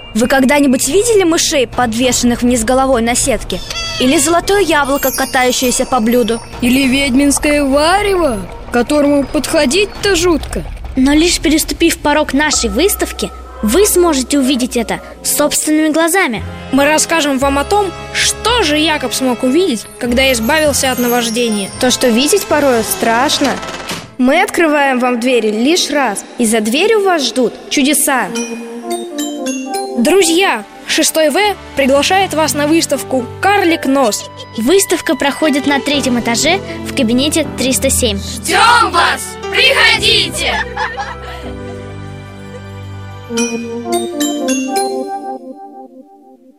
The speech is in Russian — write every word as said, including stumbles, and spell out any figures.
Вы когда-нибудь видели мышей, подвешенных вниз головой на сетке? Или золотое яблоко, катающееся по блюду? Или ведьминское варево, к которому подходить-то жутко. Но лишь переступив порог нашей выставки, вы сможете увидеть это собственными глазами. Мы расскажем вам о том, что же Якоб смог увидеть, когда избавился от наваждения. То, что видеть порою страшно. Мы открываем вам двери лишь раз, и за дверью вас ждут чудеса. Друзья, шестой В приглашает вас на выставку «Карлик Нос». Выставка проходит на третьем этаже в кабинете триста семь. Ждем вас! Приходите! Thank you.